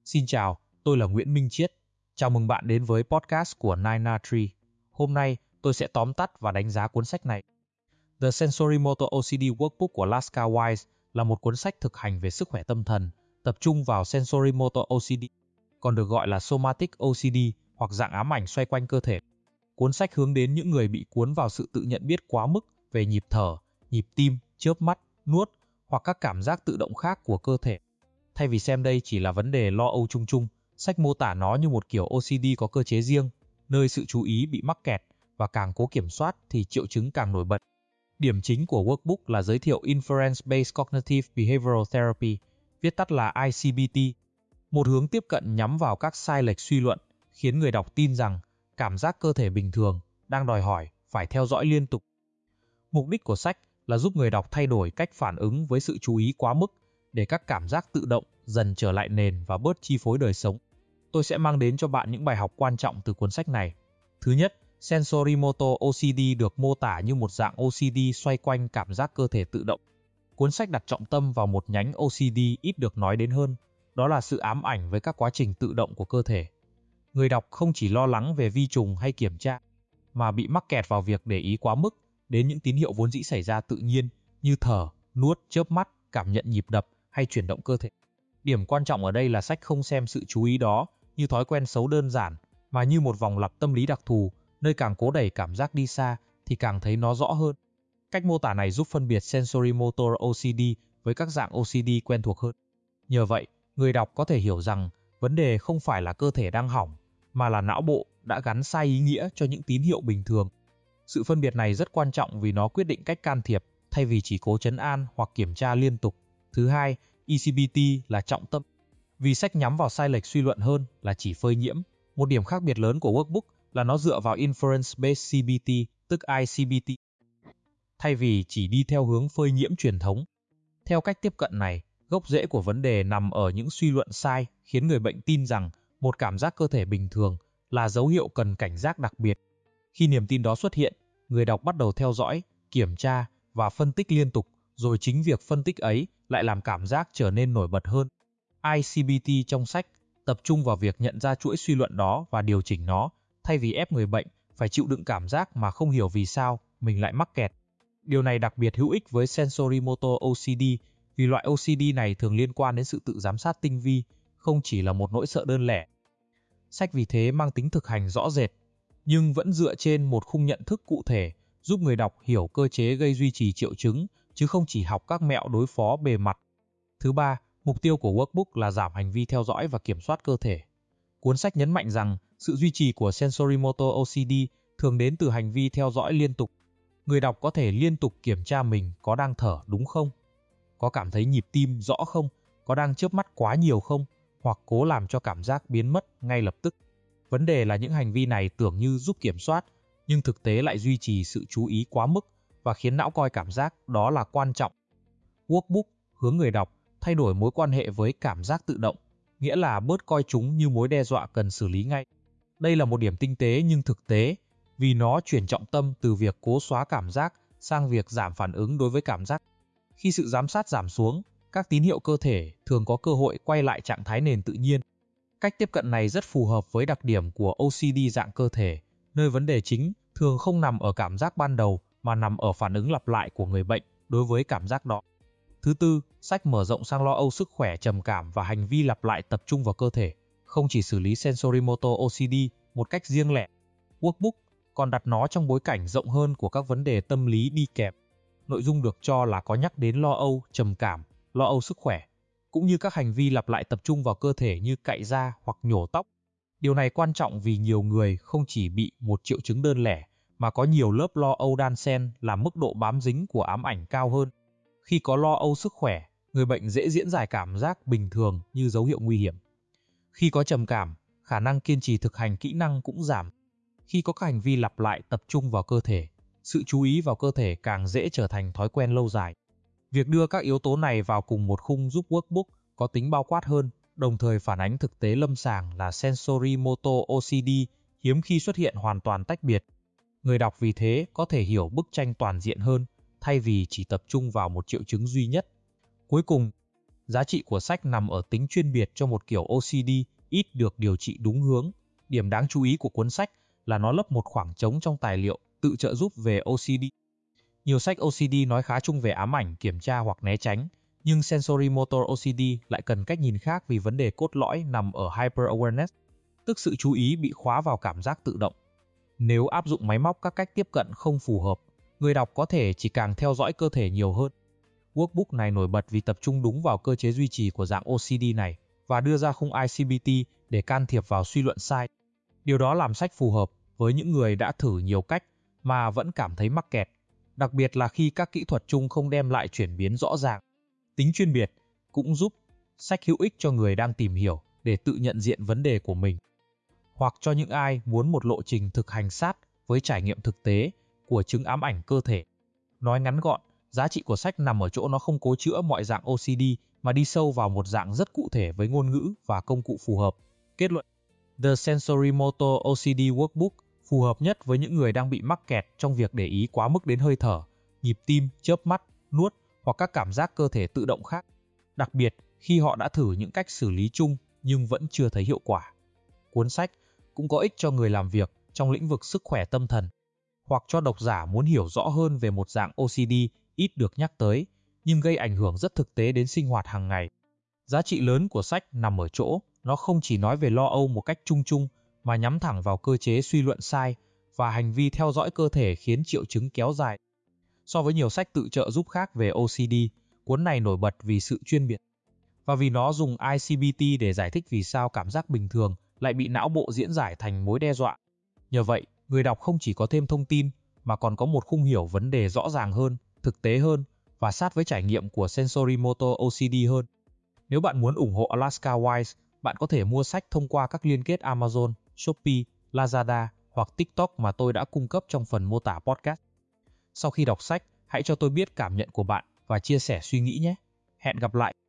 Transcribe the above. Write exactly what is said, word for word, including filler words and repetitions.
Xin chào, tôi là Nguyễn Minh Chiết. Chào mừng bạn đến với podcast của Nina Tree. Hôm nay, tôi sẽ tóm tắt và đánh giá cuốn sách này. The Sensorimotor ô xê đê Workbook của Laska Wise là một cuốn sách thực hành về sức khỏe tâm thần, tập trung vào Sensorimotor ô xê đê, còn được gọi là Somatic ô xê đê hoặc dạng ám ảnh xoay quanh cơ thể. Cuốn sách hướng đến những người bị cuốn vào sự tự nhận biết quá mức về nhịp thở, nhịp tim, chớp mắt, nuốt hoặc các cảm giác tự động khác của cơ thể. Thay vì xem đây chỉ là vấn đề lo âu chung chung, sách mô tả nó như một kiểu ô xê đê có cơ chế riêng, nơi sự chú ý bị mắc kẹt và càng cố kiểm soát thì triệu chứng càng nổi bật. Điểm chính của workbook là giới thiệu Inference-Based Cognitive Behavioral Therapy, viết tắt là I C B T, một hướng tiếp cận nhắm vào các sai lệch suy luận, khiến người đọc tin rằng cảm giác cơ thể bình thường đang đòi hỏi phải theo dõi liên tục. Mục đích của sách là giúp người đọc thay đổi cách phản ứng với sự chú ý quá mức để các cảm giác tự động dần trở lại nền và bớt chi phối đời sống. Tôi sẽ mang đến cho bạn những bài học quan trọng từ cuốn sách này. Thứ nhất, Sensorimotor ô xê đê được mô tả như một dạng ô xê đê xoay quanh cảm giác cơ thể tự động. Cuốn sách đặt trọng tâm vào một nhánh ô xê đê ít được nói đến hơn, đó là sự ám ảnh với các quá trình tự động của cơ thể. Người đọc không chỉ lo lắng về vi trùng hay kiểm tra, mà bị mắc kẹt vào việc để ý quá mức đến những tín hiệu vốn dĩ xảy ra tự nhiên như thở, nuốt, chớp mắt, cảm nhận nhịp đập hay chuyển động cơ thể. Điểm quan trọng ở đây là sách không xem sự chú ý đó như thói quen xấu đơn giản, mà như một vòng lặp tâm lý đặc thù, nơi càng cố đẩy cảm giác đi xa thì càng thấy nó rõ hơn. Cách mô tả này giúp phân biệt Sensorimotor ô xê đê với các dạng ô xê đê quen thuộc hơn. Nhờ vậy, người đọc có thể hiểu rằng vấn đề không phải là cơ thể đang hỏng, mà là não bộ đã gắn sai ý nghĩa cho những tín hiệu bình thường. Sự phân biệt này rất quan trọng vì nó quyết định cách can thiệp thay vì chỉ cố trấn an hoặc kiểm tra liên tục. Thứ hai, E C B T là trọng tâm. Vì sách nhắm vào sai lệch suy luận hơn là chỉ phơi nhiễm. Một điểm khác biệt lớn của workbook là nó dựa vào Inference-Based C B T, tức I C B T, thay vì chỉ đi theo hướng phơi nhiễm truyền thống. Theo cách tiếp cận này, gốc rễ của vấn đề nằm ở những suy luận sai khiến người bệnh tin rằng một cảm giác cơ thể bình thường là dấu hiệu cần cảnh giác đặc biệt. Khi niềm tin đó xuất hiện, người đọc bắt đầu theo dõi, kiểm tra và phân tích liên tục, rồi chính việc phân tích ấy lại làm cảm giác trở nên nổi bật hơn. I C B T trong sách tập trung vào việc nhận ra chuỗi suy luận đó và điều chỉnh nó, thay vì ép người bệnh phải chịu đựng cảm giác mà không hiểu vì sao mình lại mắc kẹt. Điều này đặc biệt hữu ích với Sensorimotor ô xê đê vì loại ô xê đê này thường liên quan đến sự tự giám sát tinh vi, không chỉ là một nỗi sợ đơn lẻ. Sách vì thế mang tính thực hành rõ rệt, nhưng vẫn dựa trên một khung nhận thức cụ thể, giúp người đọc hiểu cơ chế gây duy trì triệu chứng, chứ không chỉ học các mẹo đối phó bề mặt. Thứ ba, mục tiêu của workbook là giảm hành vi theo dõi và kiểm soát cơ thể. Cuốn sách nhấn mạnh rằng sự duy trì của Sensorimotor ô xê đê thường đến từ hành vi theo dõi liên tục. Người đọc có thể liên tục kiểm tra mình có đang thở đúng không? Có cảm thấy nhịp tim rõ không? Có đang chớp mắt quá nhiều không? Hoặc cố làm cho cảm giác biến mất ngay lập tức. Vấn đề là những hành vi này tưởng như giúp kiểm soát, nhưng thực tế lại duy trì sự chú ý quá mức và khiến não coi cảm giác đó là quan trọng. Workbook hướng người đọc thay đổi mối quan hệ với cảm giác tự động, nghĩa là bớt coi chúng như mối đe dọa cần xử lý ngay. Đây là một điểm tinh tế nhưng thực tế, vì nó chuyển trọng tâm từ việc cố xóa cảm giác sang việc giảm phản ứng đối với cảm giác. Khi sự giám sát giảm xuống, các tín hiệu cơ thể thường có cơ hội quay lại trạng thái nền tự nhiên. Cách tiếp cận này rất phù hợp với đặc điểm của ô xê đê dạng cơ thể, nơi vấn đề chính thường không nằm ở cảm giác ban đầu mà nằm ở phản ứng lặp lại của người bệnh đối với cảm giác đó. Thứ tư, sách mở rộng sang lo âu sức khỏe trầm cảm và hành vi lặp lại tập trung vào cơ thể, không chỉ xử lý Sensorimotor ô xê đê một cách riêng lẻ. Workbook còn đặt nó trong bối cảnh rộng hơn của các vấn đề tâm lý đi kèm. Nội dung được cho là có nhắc đến lo âu, trầm cảm, lo âu sức khỏe, cũng như các hành vi lặp lại tập trung vào cơ thể như cạy da hoặc nhổ tóc. Điều này quan trọng vì nhiều người không chỉ bị một triệu chứng đơn lẻ, mà có nhiều lớp lo âu đan xen làm mức độ bám dính của ám ảnh cao hơn. Khi có lo âu sức khỏe, người bệnh dễ diễn giải cảm giác bình thường như dấu hiệu nguy hiểm. Khi có trầm cảm, khả năng kiên trì thực hành kỹ năng cũng giảm. Khi có các hành vi lặp lại tập trung vào cơ thể, sự chú ý vào cơ thể càng dễ trở thành thói quen lâu dài. Việc đưa các yếu tố này vào cùng một khung giúp workbook có tính bao quát hơn, đồng thời phản ánh thực tế lâm sàng là Sensorimotor ô xê đê hiếm khi xuất hiện hoàn toàn tách biệt. Người đọc vì thế có thể hiểu bức tranh toàn diện hơn, thay vì chỉ tập trung vào một triệu chứng duy nhất. Cuối cùng, Giá trị của sách nằm ở tính chuyên biệt cho một kiểu ô xê đê ít được điều trị đúng hướng. Điểm đáng chú ý của cuốn sách là nó lấp một khoảng trống trong tài liệu tự trợ giúp về ô xê đê. Nhiều sách ô xê đê nói khá chung về ám ảnh, kiểm tra hoặc né tránh, nhưng Sensory Motor ô xê đê lại cần cách nhìn khác vì vấn đề cốt lõi nằm ở Hyper Awareness, tức sự chú ý bị khóa vào cảm giác tự động. Nếu áp dụng máy móc các cách tiếp cận không phù hợp, người đọc có thể chỉ càng theo dõi cơ thể nhiều hơn. Workbook này nổi bật vì tập trung đúng vào cơ chế duy trì của dạng ô xê đê này và đưa ra khung I C B T để can thiệp vào suy luận sai. Điều đó làm sách phù hợp với những người đã thử nhiều cách mà vẫn cảm thấy mắc kẹt, đặc biệt là khi các kỹ thuật chung không đem lại chuyển biến rõ ràng. Tính chuyên biệt cũng giúp sách hữu ích cho người đang tìm hiểu để tự nhận diện vấn đề của mình, hoặc cho những ai muốn một lộ trình thực hành sát với trải nghiệm thực tế của chứng ám ảnh cơ thể. Nói ngắn gọn, giá trị của sách nằm ở chỗ nó không cố chữa mọi dạng ô xê đê mà đi sâu vào một dạng rất cụ thể với ngôn ngữ và công cụ phù hợp. Kết luận: The Sensory Motor ô xê đê Workbook phù hợp nhất với những người đang bị mắc kẹt trong việc để ý quá mức đến hơi thở, nhịp tim, chớp mắt, nuốt hoặc các cảm giác cơ thể tự động khác, đặc biệt khi họ đã thử những cách xử lý chung nhưng vẫn chưa thấy hiệu quả. Cuốn sách cũng có ích cho người làm việc trong lĩnh vực sức khỏe tâm thần, hoặc cho độc giả muốn hiểu rõ hơn về một dạng ô xê đê ít được nhắc tới, nhưng gây ảnh hưởng rất thực tế đến sinh hoạt hàng ngày. Giá trị lớn của sách nằm ở chỗ, nó không chỉ nói về lo âu một cách chung chung, mà nhắm thẳng vào cơ chế suy luận sai và hành vi theo dõi cơ thể khiến triệu chứng kéo dài. So với nhiều sách tự trợ giúp khác về ô xê đê, cuốn này nổi bật vì sự chuyên biệt, và vì nó dùng I C B T để giải thích vì sao cảm giác bình thường lại bị não bộ diễn giải thành mối đe dọa. Nhờ vậy, người đọc không chỉ có thêm thông tin, mà còn có một khung hiểu vấn đề rõ ràng hơn, thực tế hơn, và sát với trải nghiệm của Sensory Motor ô xê đê hơn. Nếu bạn muốn ủng hộ Alaska Wise, bạn có thể mua sách thông qua các liên kết Amazon, Shopee, Lazada hoặc TikTok mà tôi đã cung cấp trong phần mô tả podcast. Sau khi đọc sách, hãy cho tôi biết cảm nhận của bạn và chia sẻ suy nghĩ nhé. Hẹn gặp lại!